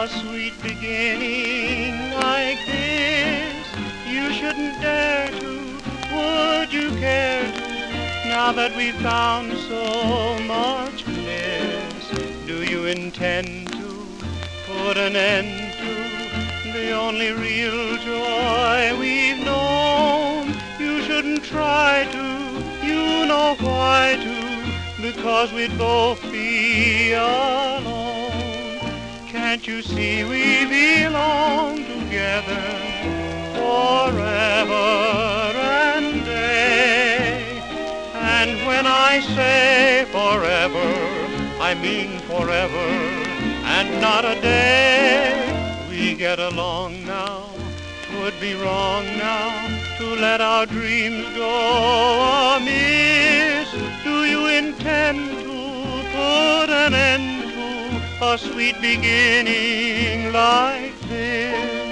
a sweet beginning like this. You shouldn't dare to, would you care to, now that we've found so much bliss? Do you intend to put an end to the only real joy we've known? You shouldn't try to, you know why to, because we'd both be alone. Can't you see we belong together forever and day? And when I say forever, I mean forever and not a day. We get along now, 'twould be wrong now to let our dreams go amiss. Do you intend to put an end to a sweet beginning like this?